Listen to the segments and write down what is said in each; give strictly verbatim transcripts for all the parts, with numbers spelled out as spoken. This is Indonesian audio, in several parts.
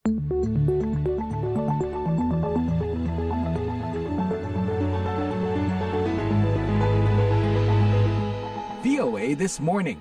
V O A This Morning.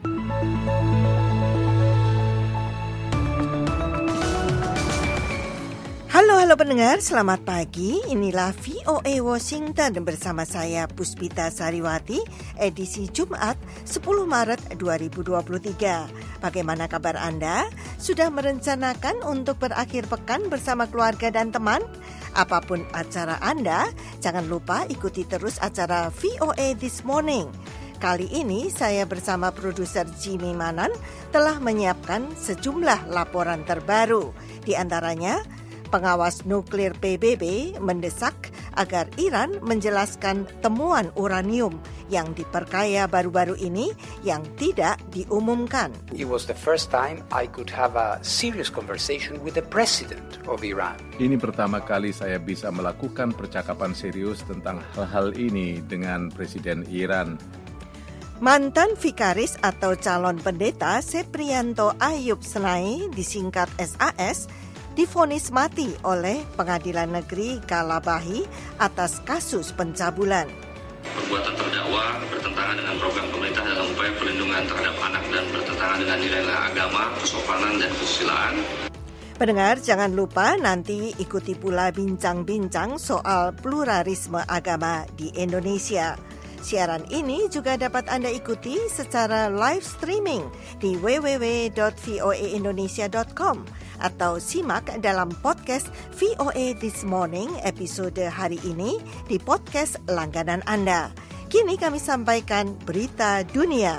Halo, halo pendengar, selamat pagi. Inilah V O A Washington bersama saya Puspita Sariwati, edisi Jumat sepuluh Maret dua ribu dua puluh tiga. Bagaimana kabar Anda? Sudah merencanakan untuk berakhir pekan bersama keluarga dan teman? Apapun acara Anda, jangan lupa ikuti terus acara V O A This Morning. Kali ini saya bersama produser Jimmy Manan telah menyiapkan sejumlah laporan terbaru. Di antaranya, pengawas nuklir P B B mendesak agar Iran menjelaskan temuan uranium yang diperkaya baru-baru ini yang tidak diumumkan. It was the first time I could have a serious conversation with the president of Iran. Ini pertama kali saya bisa melakukan percakapan serius tentang hal-hal ini dengan Presiden Iran. Mantan vikaris atau calon pendeta Seprianto Ayub Senai, disingkat S A S, divonis mati oleh Pengadilan Negeri Kalabahi atas kasus pencabulan. Perbuatan terdakwa bertentangan dengan program pemerintah dalam upaya perlindungan terhadap anak dan bertentangan dengan nilai agama, kesopanan, dan kesusilaan. Pendengar, jangan lupa nanti ikuti pula bincang-bincang soal pluralisme agama di Indonesia. Siaran ini juga dapat Anda ikuti secara live streaming di w w w dot v o a indonesia dot com atau simak dalam podcast V O A This Morning episode hari ini di podcast langganan Anda. Kini kami sampaikan berita dunia.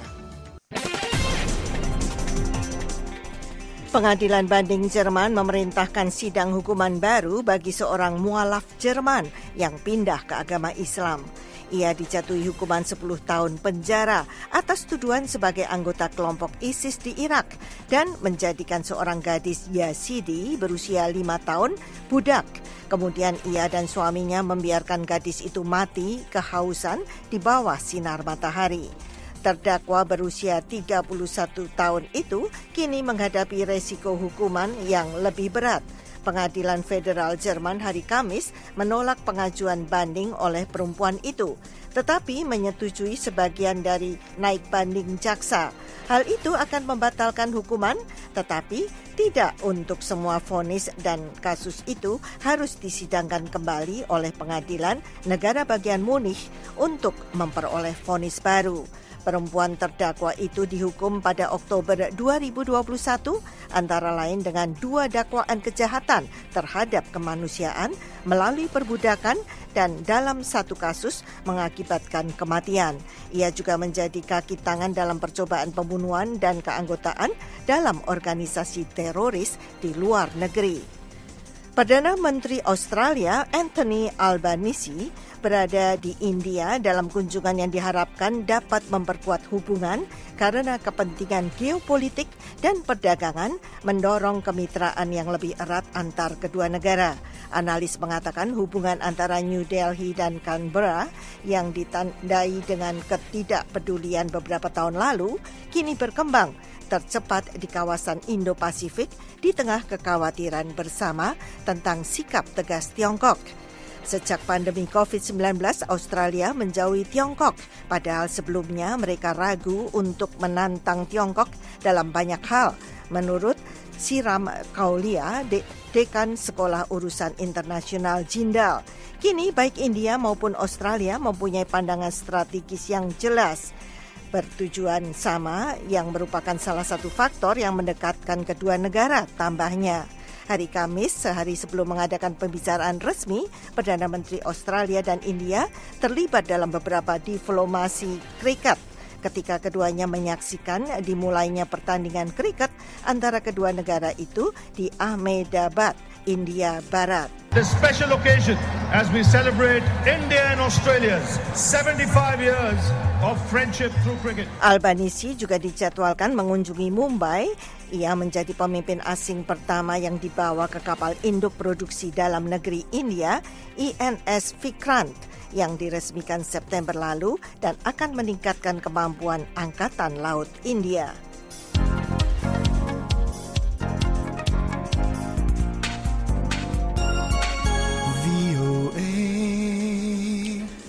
Pengadilan Banding Jerman memerintahkan sidang hukuman baru bagi seorang mualaf Jerman yang pindah ke agama Islam. Ia dijatuhi hukuman sepuluh tahun penjara atas tuduhan sebagai anggota kelompok ISIS di Irak dan menjadikan seorang gadis Yazidi berusia lima tahun budak. Kemudian ia dan suaminya membiarkan gadis itu mati kehausan di bawah sinar matahari. Terdakwa berusia tiga puluh satu tahun itu kini menghadapi resiko hukuman yang lebih berat. Pengadilan Federal Jerman hari Kamis menolak pengajuan banding oleh perempuan itu, tetapi menyetujui sebagian dari naik banding jaksa. Hal itu akan membatalkan hukuman, tetapi tidak untuk semua vonis dan kasus itu harus disidangkan kembali oleh pengadilan negara bagian Munich untuk memperoleh vonis baru. Perempuan terdakwa itu dihukum pada Oktober dua ribu dua puluh satu antara lain dengan dua dakwaan kejahatan terhadap kemanusiaan melalui perbudakan dan dalam satu kasus mengakibatkan kematian. Ia juga menjadi kaki tangan dalam percobaan pembunuhan dan keanggotaan dalam organisasi teroris di luar negeri. Perdana Menteri Australia Anthony Albanese berada di India dalam kunjungan yang diharapkan dapat memperkuat hubungan karena kepentingan geopolitik dan perdagangan mendorong kemitraan yang lebih erat antar kedua negara. Analis mengatakan hubungan antara New Delhi dan Canberra yang ditandai dengan ketidakpedulian beberapa tahun lalu kini berkembang tercepat di kawasan Indo-Pasifik di tengah kekhawatiran bersama tentang sikap tegas Tiongkok. Sejak pandemi covid sembilan belas, Australia menjauhi Tiongkok, padahal sebelumnya mereka ragu untuk menantang Tiongkok dalam banyak hal. Menurut Siram Kaulia, de- dekan Sekolah Urusan Internasional Jindal, kini baik India maupun Australia mempunyai pandangan strategis yang jelas, bertujuan sama yang merupakan salah satu faktor yang mendekatkan kedua negara, tambahnya. Hari Kamis, sehari sebelum mengadakan pembicaraan resmi, Perdana Menteri Australia dan India terlibat dalam beberapa diplomasi kriket ketika keduanya menyaksikan dimulainya pertandingan kriket antara kedua negara itu di Ahmedabad, India Barat. This special occasion as we celebrate India and Australia's seventy-five years of friendship through cricket. Albanese juga dijadwalkan mengunjungi Mumbai. Ia menjadi pemimpin asing pertama yang dibawa ke kapal induk produksi dalam negeri India, I N S Vikrant, yang diresmikan September lalu dan akan meningkatkan kemampuan Angkatan Laut India.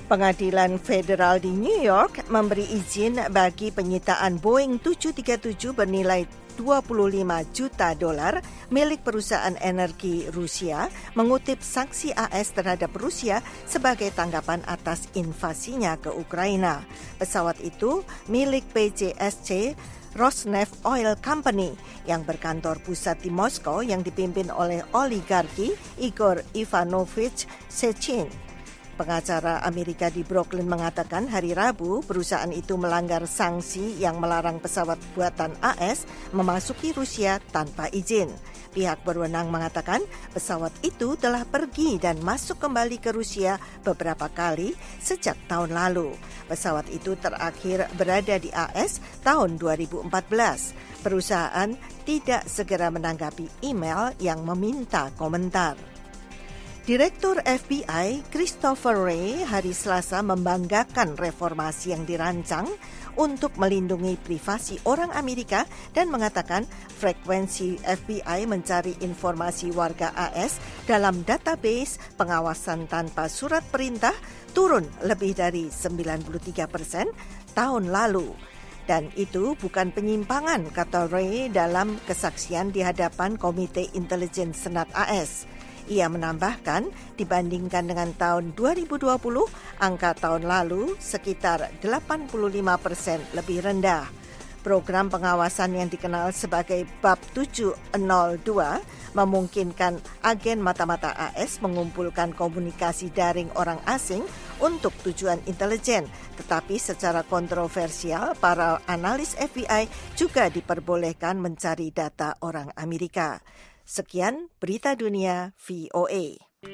Pengadilan Federal di New York memberi izin bagi penyitaan Boeing tujuh tiga tujuh bernilai dua puluh lima juta dolar milik perusahaan energi Rusia mengutip sanksi A S terhadap Rusia sebagai tanggapan atas invasinya ke Ukraina. Pesawat itu milik P J S C Rosneft Oil Company yang berkantor pusat di Moskow yang dipimpin oleh oligarki Igor Ivanovich Sechin. Pengacara Amerika di Brooklyn mengatakan hari Rabu perusahaan itu melanggar sanksi yang melarang pesawat buatan A S memasuki Rusia tanpa izin. Pihak berwenang mengatakan pesawat itu telah pergi dan masuk kembali ke Rusia beberapa kali sejak tahun lalu. Pesawat itu terakhir berada di A S tahun dua ribu empat belas. Perusahaan tidak segera menanggapi email yang meminta komentar. Direktur F B I Christopher Wray hari Selasa membanggakan reformasi yang dirancang untuk melindungi privasi orang Amerika dan mengatakan frekuensi F B I mencari informasi warga A S dalam database pengawasan tanpa surat perintah turun lebih dari sembilan puluh tiga persen tahun lalu. Dan itu bukan penyimpangan, kata Wray dalam kesaksian di hadapan Komite Intelijen Senat A S. Ia menambahkan, dibandingkan dengan tahun dua ribu dua puluh, angka tahun lalu sekitar delapan puluh lima persen lebih rendah. Program pengawasan yang dikenal sebagai Bab tujuh nol dua memungkinkan agen mata-mata A S mengumpulkan komunikasi daring orang asing untuk tujuan intelijen. Tetapi secara kontroversial, para analis F B I juga diperbolehkan mencari data orang Amerika. Sekian Berita Dunia V O A.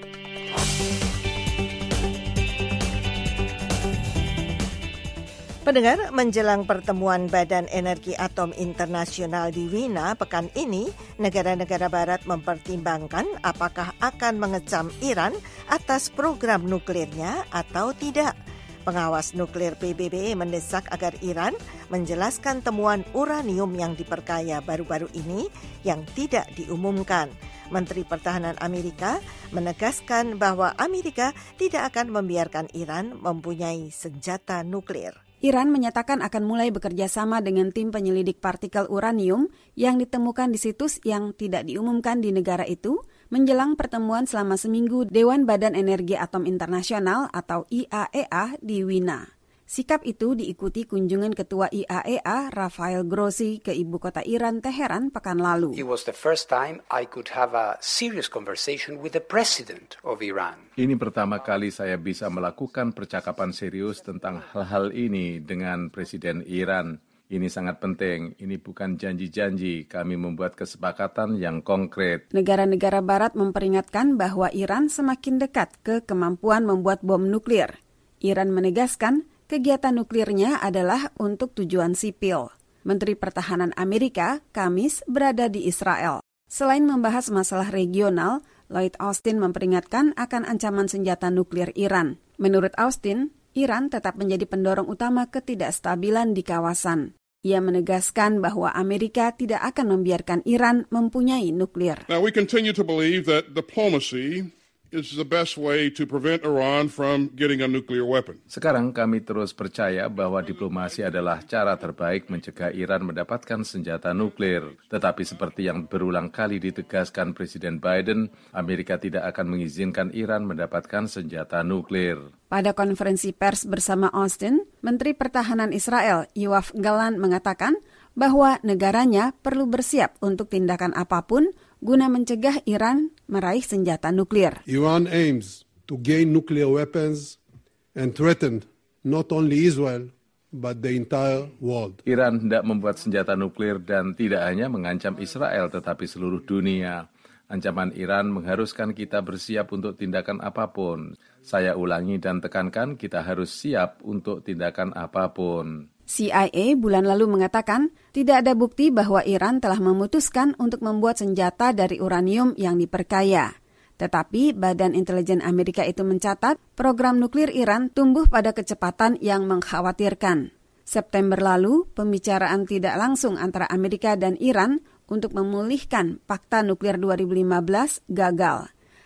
Pendengar, menjelang pertemuan Badan Energi Atom Internasional di Wina pekan ini, negara-negara Barat mempertimbangkan apakah akan mengecam Iran atas program nuklirnya atau tidak. Pengawas nuklir P B B mendesak agar Iran menjelaskan temuan uranium yang diperkaya baru-baru ini yang tidak diumumkan. Menteri Pertahanan Amerika menegaskan bahwa Amerika tidak akan membiarkan Iran mempunyai senjata nuklir. Iran menyatakan akan mulai bekerja sama dengan tim penyelidik partikel uranium yang ditemukan di situs yang tidak diumumkan di negara itu menjelang pertemuan selama seminggu Dewan Badan Energi Atom Internasional atau I A E A di Wina. Sikap itu diikuti kunjungan Ketua I A E A Rafael Grossi ke ibu kota Iran, Teheran, pekan lalu. It was the first time I could have a serious conversation with the president of Iran. Ini pertama kali saya bisa melakukan percakapan serius tentang hal-hal ini dengan Presiden Iran. Ini sangat penting, ini bukan janji-janji, kami membuat kesepakatan yang konkret. Negara-negara Barat memperingatkan bahwa Iran semakin dekat ke kemampuan membuat bom nuklir. Iran menegaskan kegiatan nuklirnya adalah untuk tujuan sipil. Menteri Pertahanan Amerika, Kamis, berada di Israel. Selain membahas masalah regional, Lloyd Austin memperingatkan akan ancaman senjata nuklir Iran. Menurut Austin, Iran tetap menjadi pendorong utama ketidakstabilan di kawasan. Ia menegaskan bahwa Amerika tidak akan membiarkan Iran mempunyai nuklir. Now we continue to believe that diplomacy is the best way to prevent Iran from getting a nuclear weapon. Sekarang kami terus percaya bahwa diplomasi adalah cara terbaik mencegah Iran mendapatkan senjata nuklir. Tetapi seperti yang berulang kali ditegaskan Presiden Biden, Amerika tidak akan mengizinkan Iran mendapatkan senjata nuklir. Pada konferensi pers bersama Austin, Menteri Pertahanan Israel Yoav Gallant mengatakan bahwa negaranya perlu bersiap untuk tindakan apapun guna mencegah Iran meraih senjata nuklir. Iran aims to gain nuclear weapons and threaten not only Israel but the entire world. Iran hendak membuat senjata nuklir dan tidak hanya mengancam Israel tetapi seluruh dunia. Ancaman Iran mengharuskan kita bersiap untuk tindakan apapun. Saya ulangi dan tekankan, kita harus siap untuk tindakan apapun. C I A bulan lalu mengatakan tidak ada bukti bahwa Iran telah memutuskan untuk membuat senjata dari uranium yang diperkaya. Tetapi Badan Intelijen Amerika itu mencatat program nuklir Iran tumbuh pada kecepatan yang mengkhawatirkan. September lalu, pembicaraan tidak langsung antara Amerika dan Iran untuk memulihkan Pakta Nuklir dua ribu lima belas gagal.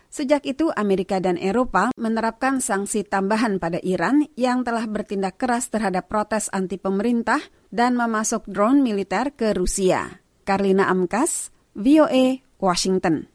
Sejak itu, Amerika dan Eropa menerapkan sanksi tambahan pada Iran yang telah bertindak keras terhadap protes anti pemerintah dan memasok drone militer ke Rusia. Karlina Amkas, V O A, Washington.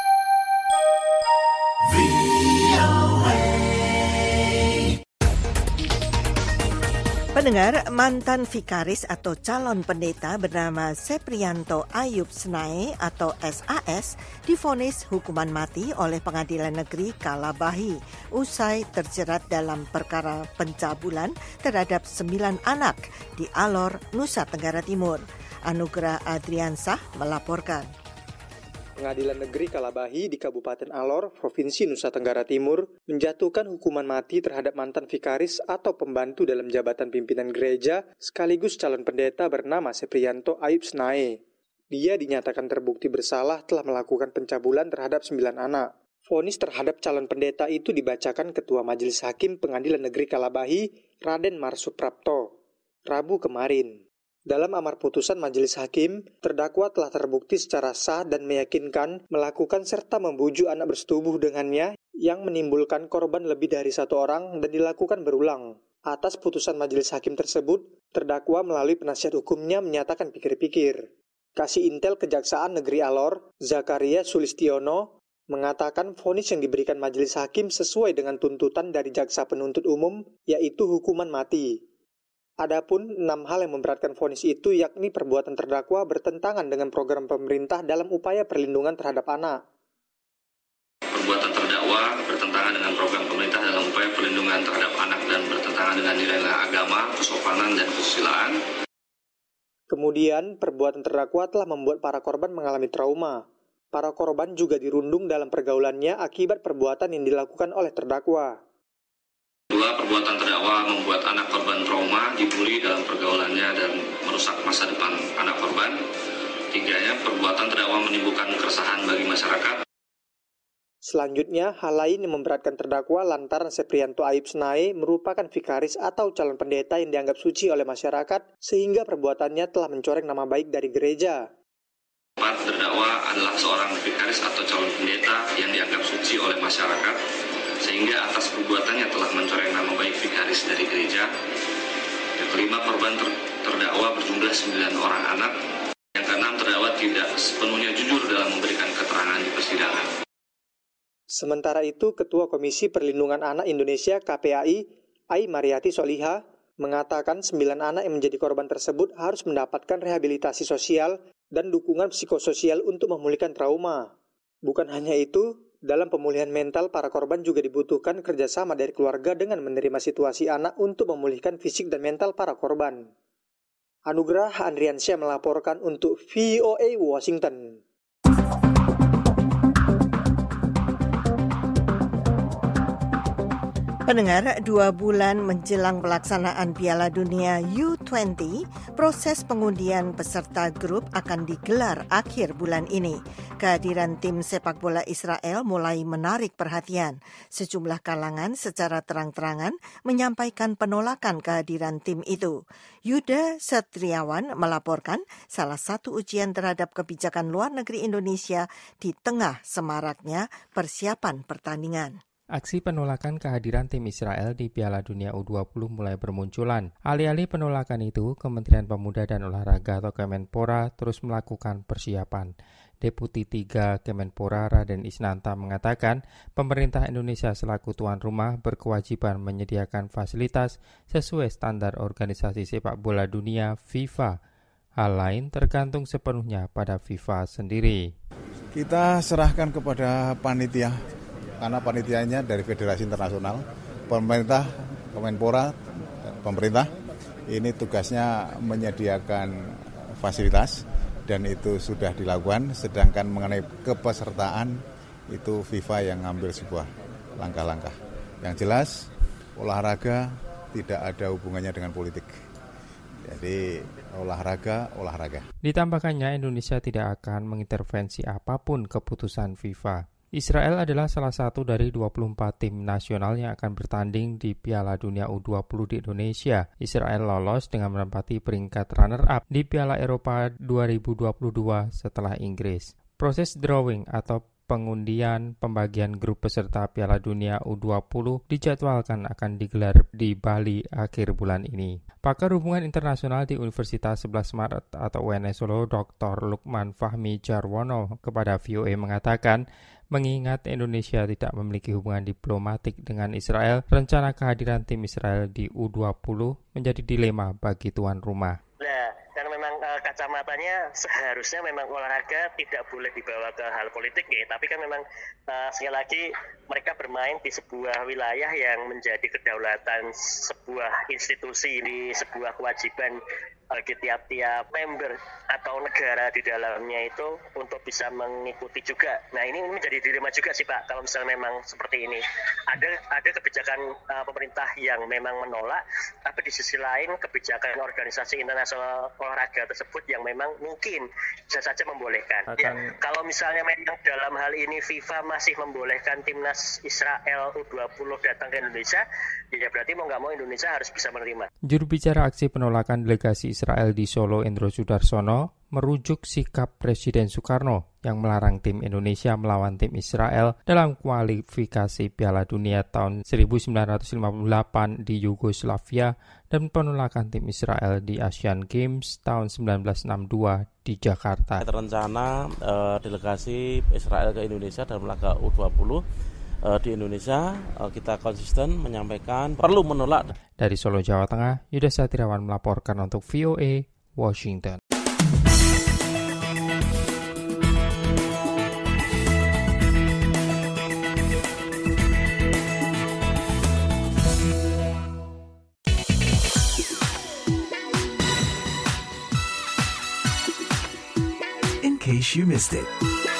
Pendengar, mantan vikaris atau calon pendeta bernama Seprianto Ayub Snae atau S A S divonis hukuman mati oleh Pengadilan Negeri Kalabahi usai terjerat dalam perkara pencabulan terhadap sembilan anak di Alor, Nusa Tenggara Timur. Anugerah Adriansah melaporkan. Pengadilan Negeri Kalabahi di Kabupaten Alor, Provinsi Nusa Tenggara Timur, menjatuhkan hukuman mati terhadap mantan vikaris atau pembantu dalam jabatan pimpinan gereja sekaligus calon pendeta bernama Seprianto Ayub Snae. Dia dinyatakan terbukti bersalah telah melakukan pencabulan terhadap sembilan anak. Vonis terhadap calon pendeta itu dibacakan Ketua Majelis Hakim Pengadilan Negeri Kalabahi, Raden Marsuprapto, Rabu kemarin. Dalam amar putusan Majelis Hakim, terdakwa telah terbukti secara sah dan meyakinkan melakukan serta membujuk anak bersetubuh dengannya yang menimbulkan korban lebih dari satu orang dan dilakukan berulang. Atas putusan Majelis Hakim tersebut, terdakwa melalui penasihat hukumnya menyatakan pikir-pikir. Kasih Intel Kejaksaan Negeri Alor, Zakaria Sulistiono, mengatakan vonis yang diberikan Majelis Hakim sesuai dengan tuntutan dari jaksa penuntut umum, yaitu hukuman mati. Adapun enam hal yang memberatkan vonis itu yakni perbuatan terdakwa bertentangan dengan program pemerintah dalam upaya perlindungan terhadap anak. Perbuatan terdakwa bertentangan dengan program pemerintah dalam upaya perlindungan terhadap anak dan bertentangan dengan nilai agama, kesopanan, dan kesusilaan. Kemudian, perbuatan terdakwa telah membuat para korban mengalami trauma. Para korban juga dirundung dalam pergaulannya akibat perbuatan yang dilakukan oleh terdakwa. Dua, perbuatan terdakwa membuat anak korban trauma, dibully dalam pergaulannya dan merusak masa depan anak korban. Tiganya, perbuatan terdakwa menimbulkan keresahan bagi masyarakat. Selanjutnya, hal lain yang memberatkan terdakwa lantaran Seprianto Ayub Snae merupakan vikaris atau calon pendeta yang dianggap suci oleh masyarakat sehingga perbuatannya telah mencoreng nama baik dari gereja. Empat, terdakwa adalah seorang vikaris atau calon pendeta yang dianggap suci oleh masyarakat sehingga atas perbuatannya telah mencoreng nama baik vikaris dari gereja. Yang kelima, korban ter- terdakwa berjumlah sembilan orang anak. Yang keenam, terdakwa tidak sepenuhnya jujur dalam memberikan keterangan di persidangan. Sementara itu, Ketua Komisi Perlindungan Anak Indonesia K P A I, Ai Mariati Soliha, mengatakan sembilan anak yang menjadi korban tersebut harus mendapatkan rehabilitasi sosial dan dukungan psikososial untuk memulihkan trauma. Bukan hanya itu, dalam pemulihan mental, para korban juga dibutuhkan kerjasama dari keluarga dengan menerima situasi anak untuk memulihkan fisik dan mental para korban. Anugerah Andriansyah melaporkan untuk V O A Washington. Pendengar, dua bulan menjelang pelaksanaan Piala Dunia U dua puluh, proses pengundian peserta grup akan digelar akhir bulan ini. Kehadiran tim sepak bola Israel mulai menarik perhatian. Sejumlah kalangan secara terang-terangan menyampaikan penolakan kehadiran tim itu. Yuda Satriawan melaporkan salah satu ujian terhadap kebijakan luar negeri Indonesia di tengah semaraknya persiapan pertandingan. Aksi penolakan kehadiran tim Israel di Piala Dunia U dua puluh mulai bermunculan. Alih-alih penolakan itu, Kementerian Pemuda dan Olahraga atau Kemenpora terus melakukan persiapan. Deputi tiga Kemenpora Raden Isnanta mengatakan, pemerintah Indonesia selaku tuan rumah berkewajiban menyediakan fasilitas sesuai standar organisasi sepak bola dunia FIFA. Hal lain tergantung sepenuhnya pada FIFA sendiri. Kita serahkan kepada panitia, karena panitianya dari Federasi Internasional, pemerintah, Kemenpora, pemerintah, ini tugasnya menyediakan fasilitas dan itu sudah dilakukan, sedangkan mengenai kepesertaan itu FIFA yang ngambil sebuah langkah-langkah. Yang jelas, olahraga tidak ada hubungannya dengan politik. Jadi olahraga, olahraga. Ditambahkannya, Indonesia tidak akan mengintervensi apapun keputusan FIFA. Israel adalah salah satu dari dua puluh empat tim nasional yang akan bertanding di Piala Dunia U dua puluh di Indonesia. Israel lolos dengan menempati peringkat runner-up di Piala Eropa dua ribu dua puluh dua setelah Inggris. Proses drawing atau pengundian pembagian grup peserta Piala Dunia U dua puluh dijadwalkan akan digelar di Bali akhir bulan ini. Pakar Hubungan Internasional di Universitas sebelas Maret atau U N S Solo, Doktor Lukman Fahmi Jarwono kepada V O A mengatakan, mengingat Indonesia tidak memiliki hubungan diplomatik dengan Israel, rencana kehadiran tim Israel di U dua puluh menjadi dilema bagi tuan rumah. Nah, karena memang uh, kacamatanya seharusnya memang olahraga tidak boleh dibawa ke hal politik ya, tapi kan memang uh, sekali lagi mereka bermain di sebuah wilayah yang menjadi kedaulatan sebuah institusi, di sebuah kewajiban bagi tiap-tiap member atau negara di dalamnya itu untuk bisa mengikuti juga. Nah, ini menjadi dilema juga sih Pak, kalau misalnya memang seperti ini. Ada ada kebijakan uh, pemerintah yang memang menolak, tapi di sisi lain kebijakan organisasi internasional olahraga tersebut yang memang mungkin bisa saja membolehkan. Akan... Ya, kalau misalnya memang dalam hal ini FIFA masih membolehkan timnas Israel U dua puluh datang ke Indonesia, ya berarti mau nggak mau Indonesia harus bisa menerima. Juru bicara aksi penolakan delegasi Israel di Solo, Endro Sudarsono, merujuk sikap Presiden Soekarno yang melarang tim Indonesia melawan tim Israel dalam kualifikasi Piala Dunia tahun seribu sembilan ratus lima puluh delapan di Yugoslavia dan penolakan tim Israel di Asian Games tahun seribu sembilan ratus enam puluh dua di Jakarta. Terencana eh, delegasi Israel ke Indonesia dalam laga U dua puluh di Indonesia, kita konsisten menyampaikan perlu menolak. Dari Solo, Jawa Tengah, Yuda Satriawan melaporkan untuk V O A, Washington. In case you missed it.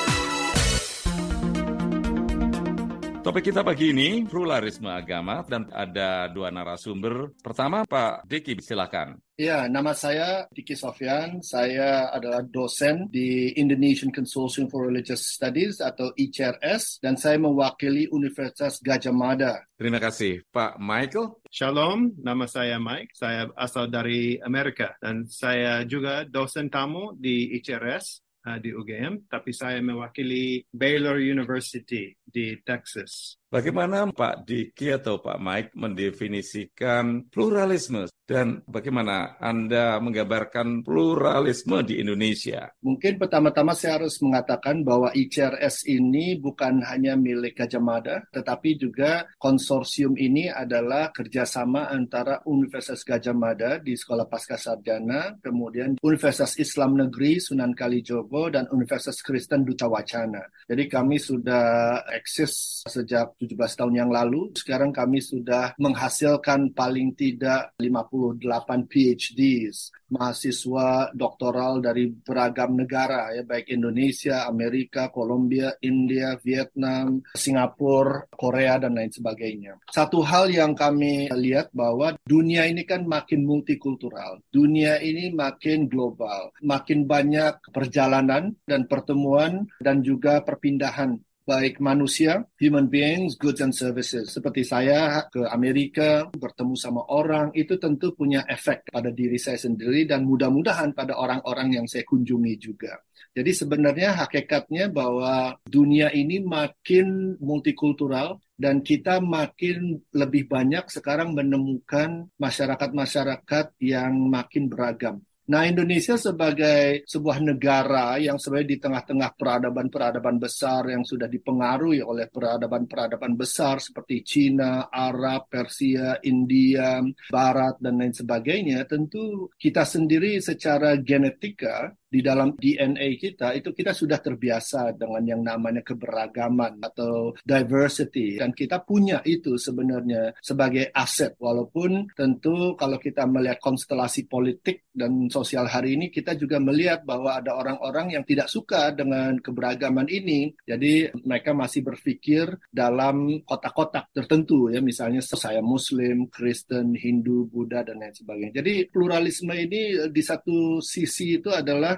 Topik kita pagi ini, pluralisme agama, dan ada dua narasumber. Pertama, Pak Diki, silakan. Ya, nama saya Diki Sofyan. Saya adalah dosen di Indonesian Consortium for Religious Studies atau I C R S, dan saya mewakili Universitas Gadjah Mada. Terima kasih. Pak Michael? Shalom, nama saya Mike. Saya asal dari Amerika, dan saya juga dosen tamu di I C R S. Uh, di U G M, tapi saya mewakili Baylor University di Texas. Bagaimana Pak Diki atau Pak Mike mendefinisikan pluralisme dan bagaimana Anda menggambarkan pluralisme di Indonesia? Mungkin pertama-tama saya harus mengatakan bahwa I C R S ini bukan hanya milik Gadjah Mada, tetapi juga konsorsium ini adalah kerjasama antara Universitas Gadjah Mada di Sekolah Pascasarjana, kemudian Universitas Islam Negeri Sunan Kalijogo, dan Universitas Kristen Duta Wacana. Jadi kami sudah eksis sejak tujuh belas tahun yang lalu. Sekarang kami sudah menghasilkan paling tidak lima puluh delapan P H Ds, mahasiswa doktoral dari beragam negara, ya, baik Indonesia, Amerika, Kolombia, India, Vietnam, Singapura, Korea, dan lain sebagainya. Satu hal yang kami lihat bahwa dunia ini kan makin multikultural, dunia ini makin global, makin banyak perjalanan dan pertemuan dan juga perpindahan baik manusia, human beings, goods and services. Seperti saya ke Amerika, bertemu sama orang, itu tentu punya efek pada diri saya sendiri dan mudah-mudahan pada orang-orang yang saya kunjungi juga. Jadi sebenarnya hakikatnya bahwa dunia ini makin multikultural dan kita makin lebih banyak sekarang menemukan masyarakat-masyarakat yang makin beragam. Nah, Indonesia sebagai sebuah negara yang sebenarnya di tengah-tengah peradaban-peradaban besar yang sudah dipengaruhi oleh peradaban-peradaban besar seperti Cina, Arab, Persia, India, Barat, dan lain sebagainya, tentu kita sendiri secara genetika di dalam D N A kita, itu kita sudah terbiasa dengan yang namanya keberagaman atau diversity. Dan kita punya itu sebenarnya sebagai aset. Walaupun tentu kalau kita melihat konstelasi politik dan sosial hari ini, kita juga melihat bahwa ada orang-orang yang tidak suka dengan keberagaman ini. Jadi mereka masih berpikir dalam kotak-kotak tertentu, ya, misalnya saya Muslim, Kristen, Hindu, Buddha, dan lain sebagainya. Jadi pluralisme ini di satu sisi itu adalah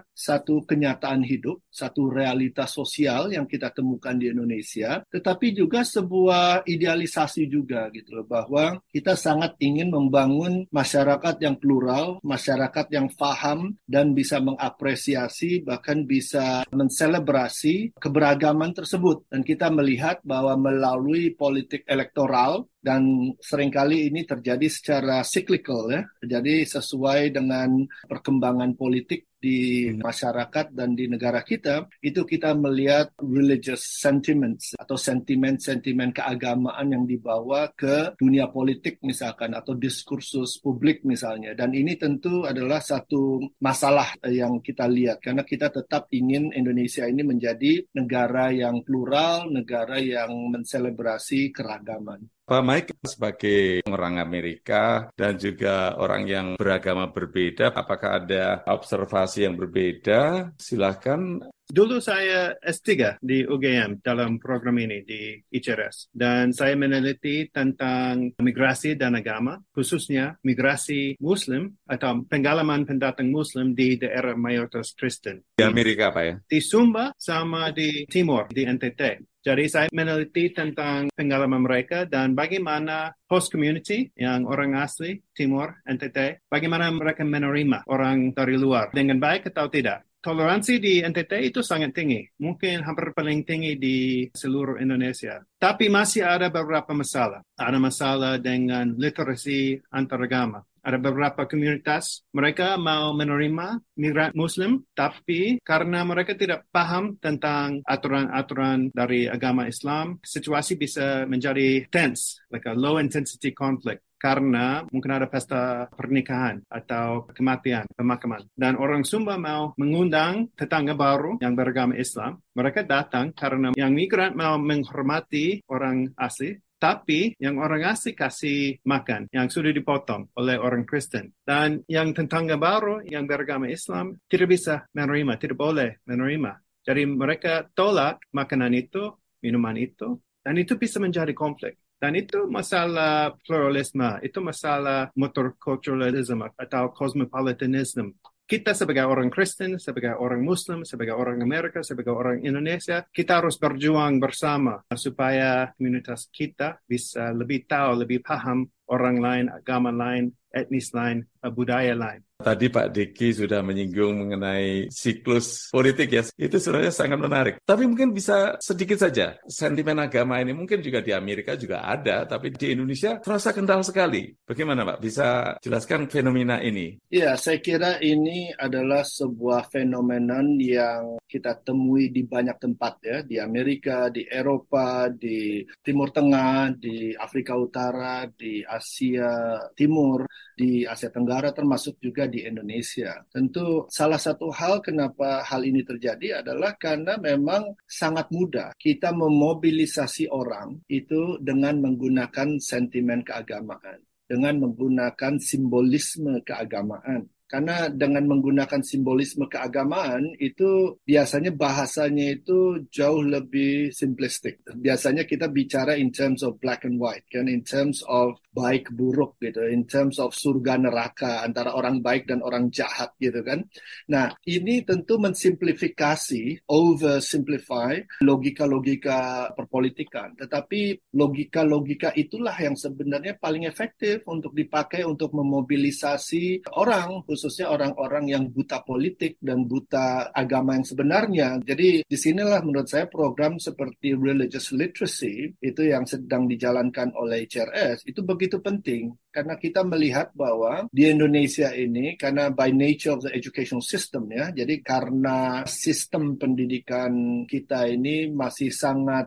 satu kenyataan hidup, satu realitas sosial yang kita temukan di Indonesia, tetapi juga sebuah idealisasi juga gitu loh, bahwa kita sangat ingin membangun masyarakat yang plural, masyarakat yang paham dan bisa mengapresiasi, bahkan bisa menselebrasi keberagaman tersebut. Dan kita melihat bahwa melalui politik elektoral, dan seringkali ini terjadi secara cyclical ya, jadi sesuai dengan perkembangan politik di masyarakat dan di negara kita, itu kita melihat religious sentiments atau sentimen-sentimen keagamaan yang dibawa ke dunia politik misalkan, atau diskursus publik misalnya. Dan ini tentu adalah satu masalah yang kita lihat, karena kita tetap ingin Indonesia ini menjadi negara yang plural, negara yang menselebrasi keragaman. Pak Mike, sebagai orang Amerika dan juga orang yang beragama berbeda, apakah ada observasi yang berbeda? Silakan. Dulu saya S tiga di U G M dalam program ini di I C R S. Dan saya meneliti tentang migrasi dan agama, khususnya migrasi Muslim atau pengalaman pendatang Muslim di daerah mayoritas Kristen. Di Amerika, Pak ya? Di Sumba sama di Timur, di N T T. Jadi saya meneliti tentang pengalaman mereka dan bagaimana host community yang orang asli Timur, N T T, bagaimana mereka menerima orang dari luar dengan baik atau tidak. Toleransi di N T T itu sangat tinggi, mungkin hampir paling tinggi di seluruh Indonesia. Tapi masih ada beberapa masalah. Ada masalah dengan literasi antaragama. Ada beberapa komunitas, mereka mau menerima migran Muslim, tapi karena mereka tidak paham tentang aturan-aturan dari agama Islam, situasi bisa menjadi tense, like a low intensity conflict. Karena mungkin ada pesta pernikahan atau kematian, pemakaman. Dan orang Sumba mau mengundang tetangga baru yang beragama Islam. Mereka datang karena yang migran mau menghormati orang asli, tapi yang orang asli kasih makan yang sudah dipotong oleh orang Kristen. Dan yang tetangga baru yang beragama Islam tidak bisa menerima, tidak boleh menerima. Jadi mereka tolak makanan itu, minuman itu, dan itu bisa menjadi konflik. Dan itu masalah pluralisme, itu masalah multiculturalism atau cosmopolitanism. Kita sebagai orang Kristen, sebagai orang Muslim, sebagai orang Amerika, sebagai orang Indonesia, kita harus berjuang bersama supaya komunitas kita bisa lebih tahu, lebih paham orang lain, agama lain, etnis lain, budaya lain. Tadi Pak Diki sudah menyinggung mengenai siklus politik ya. Itu sebenarnya sangat menarik. Tapi mungkin bisa sedikit saja. Sentimen agama ini mungkin juga di Amerika juga ada, tapi di Indonesia terasa kental sekali. Bagaimana Pak? Bisa jelaskan fenomena ini? Ya, saya kira ini adalah sebuah fenomenon yang kita temui di banyak tempat ya. Di Amerika, di Eropa, di Timur Tengah, di Afrika Utara, di Asia Timur, di Asia Tenggara, termasuk juga di Indonesia. Tentu salah satu hal kenapa hal ini terjadi adalah karena memang sangat mudah kita memobilisasi orang itu dengan menggunakan sentimen keagamaan, dengan menggunakan simbolisme keagamaan. Karena dengan menggunakan simbolisme keagamaan itu biasanya bahasanya itu jauh lebih simplistik. Biasanya kita bicara in terms of black and white, kan, in terms of baik buruk gitu, in terms of surga neraka antara orang baik dan orang jahat gitu kan. Nah, ini tentu mensimplifikasi, oversimplify logika-logika perpolitikan. Tetapi logika-logika itulah yang sebenarnya paling efektif untuk dipakai untuk memobilisasi orang, khususnya orang-orang yang buta politik dan buta agama yang sebenarnya. Jadi disinilah menurut saya program seperti religious literacy itu yang sedang dijalankan oleh I C R S itu begitu penting. Karena kita melihat bahwa di Indonesia ini, karena by nature of the education system ya, jadi karena sistem pendidikan kita ini masih sangat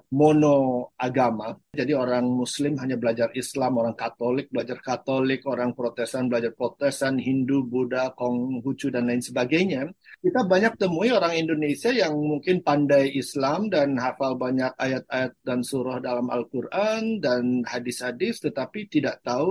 monoagama, jadi orang Muslim hanya belajar Islam, orang Katolik belajar Katolik, orang Protestan belajar Protestan, Hindu, Buddha, Konghucu, dan lain sebagainya. Kita banyak temui orang Indonesia yang mungkin pandai Islam dan hafal banyak ayat-ayat dan surah dalam Al-Quran dan hadis-hadis, tetapi tidak tahu beda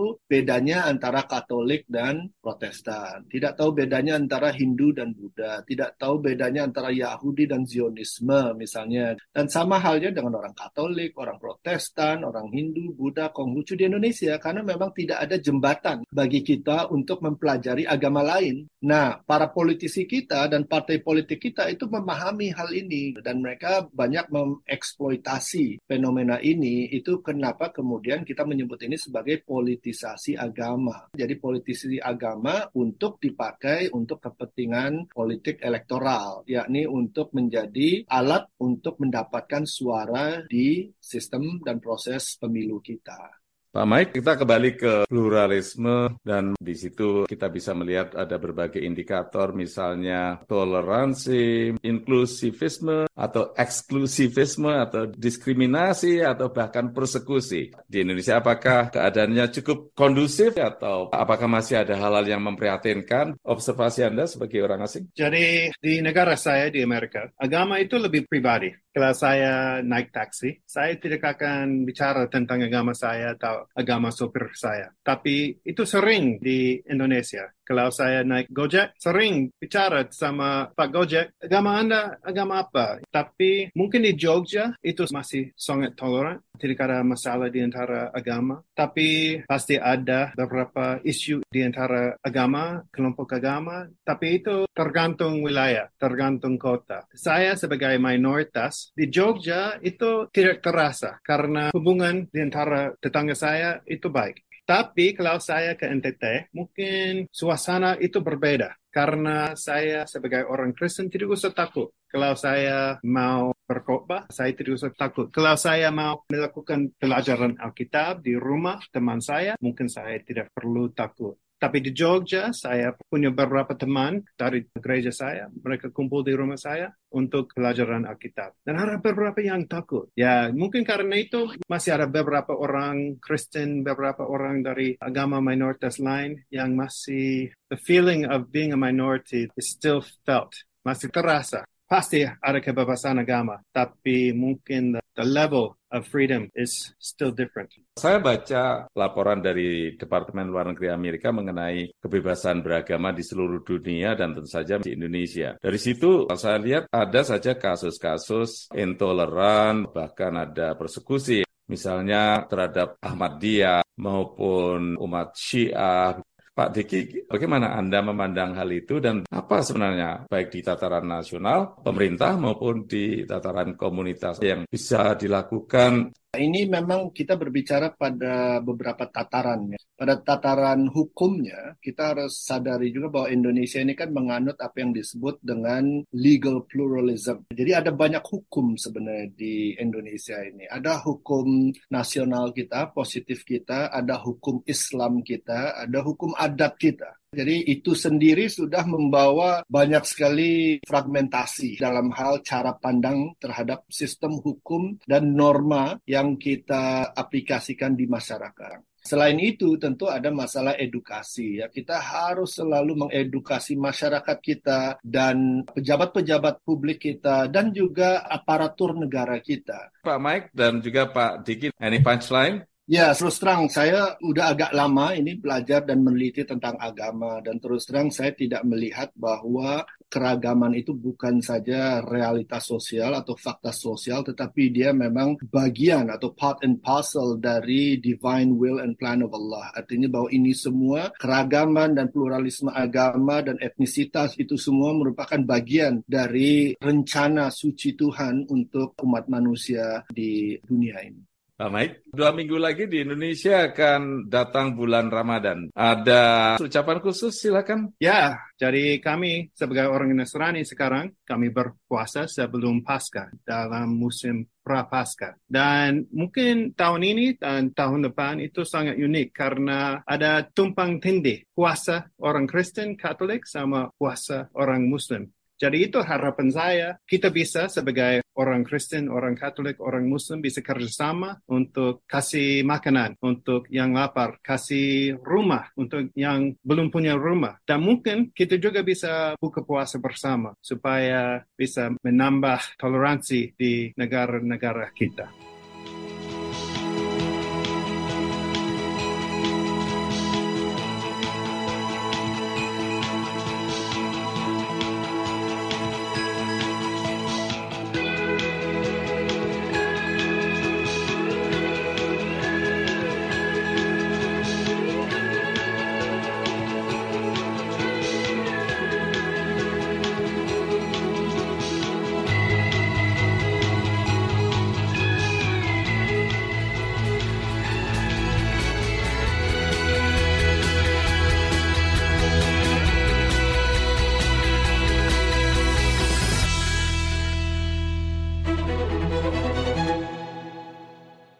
bedanya antara Katolik dan Protestan, tidak tahu bedanya antara Hindu dan Buddha, tidak tahu bedanya antara Yahudi dan Zionisme misalnya. Dan sama halnya dengan orang Katolik, orang Protestan, orang Hindu, Buddha, Konghucu di Indonesia, karena memang tidak ada jembatan bagi kita untuk mempelajari agama lain. Nah, para politisi kita dan partai politik kita itu memahami hal ini, dan mereka banyak mengeksploitasi fenomena ini. Itu kenapa kemudian kita menyebut ini sebagai politisasi agama. Jadi politisasi agama untuk dipakai untuk kepentingan politik elektoral, yakni untuk menjadi alat untuk mendapatkan suara di sistem dan proses pemilu kita. Pak Mike, kita kembali ke pluralisme dan di situ kita bisa melihat ada berbagai indikator, misalnya toleransi, inklusivisme, atau eksklusivisme, atau diskriminasi, atau bahkan persekusi. Di Indonesia apakah keadaannya cukup kondusif atau apakah masih ada hal-hal yang memprihatinkan? Observasi Anda sebagai orang asing? Jadi di negara saya, di Amerika, agama itu lebih pribadi. Kalau saya naik taksi, saya tidak akan bicara tentang agama saya atau agama sopir saya. Tapi itu sering di Indonesia. Kalau saya naik Gojek, sering bicara sama Pak Gojek, agama Anda agama apa? Tapi mungkin di Jogja itu masih sangat toleran. Tidak ada masalah di antara agama. Tapi pasti ada beberapa isu di antara agama, kelompok agama. Tapi itu tergantung wilayah, tergantung kota. Saya sebagai minoritas, di Jogja itu tidak terasa karena hubungan di antara tetangga saya itu baik. Tapi kalau saya ke N T T, mungkin suasana itu berbeda. Karena saya sebagai orang Kristen tidak usah takut. Kalau saya mau berkhotbah, saya tidak usah takut. Kalau saya mau melakukan pelajaran Alkitab di rumah teman saya, mungkin saya tidak perlu takut. Tapi di Jogja, saya punya beberapa teman dari gereja saya. Mereka kumpul di rumah saya untuk pelajaran Alkitab. Dan ada beberapa yang takut. Ya, mungkin karena itu masih ada beberapa orang Kristen, beberapa orang dari agama minoritas lain yang masih, the feeling of being a minority is still felt. Masih terasa. Pasti ada kebebasan agama, tapi mungkin the, the level of freedom is still different. Saya baca laporan dari Departemen Luar Negeri Amerika mengenai kebebasan beragama di seluruh dunia dan tentu saja di Indonesia. Dari situ saya lihat ada saja kasus-kasus intoleran, bahkan ada persekusi, misalnya terhadap Ahmadiyah maupun umat Syiah. Pak Diki, bagaimana Anda memandang hal itu dan apa sebenarnya baik di tataran nasional, pemerintah maupun di tataran komunitas yang bisa dilakukan? Ini memang kita berbicara pada beberapa tataran. Ya. Pada tataran hukumnya, kita harus sadari juga bahwa Indonesia ini kan menganut apa yang disebut dengan legal pluralism. Jadi ada banyak hukum sebenarnya di Indonesia ini. Ada hukum nasional kita, positif kita, ada hukum Islam kita, ada hukum adat kita. Jadi itu sendiri sudah membawa banyak sekali fragmentasi dalam hal cara pandang terhadap sistem hukum dan norma yang kita aplikasikan di masyarakat. Selain itu tentu ada masalah edukasi. Ya, kita harus selalu mengedukasi masyarakat kita dan pejabat-pejabat publik kita dan juga aparatur negara kita. Pak Mike dan juga Pak Diki, any punchline? Ya, terus terang saya udah agak lama ini belajar dan meneliti tentang agama dan terus terang saya tidak melihat bahwa keragaman itu bukan saja realitas sosial atau fakta sosial tetapi dia memang bagian atau part and parcel dari divine will and plan of Allah. Artinya bahwa ini semua keragaman dan pluralisme agama dan etnisitas itu semua merupakan bagian dari rencana suci Tuhan untuk umat manusia di dunia ini. Pak Mike, dua minggu lagi di Indonesia akan datang bulan Ramadan. Ada ucapan khusus, silakan. Ya, jadi kami sebagai orang Nasrani sekarang, kami berpuasa sebelum Paskah dalam musim Prapaskah. Dan mungkin tahun ini dan tahun depan itu sangat unik karena ada tumpang tindih puasa orang Kristen, Katolik sama puasa orang Muslim. Jadi itu harapan saya, kita bisa sebagai orang Kristen, orang Katolik, orang Muslim bisa kerjasama untuk kasih makanan untuk yang lapar, kasih rumah untuk yang belum punya rumah. Dan mungkin kita juga bisa buka puasa bersama supaya bisa menambah toleransi di negara-negara kita.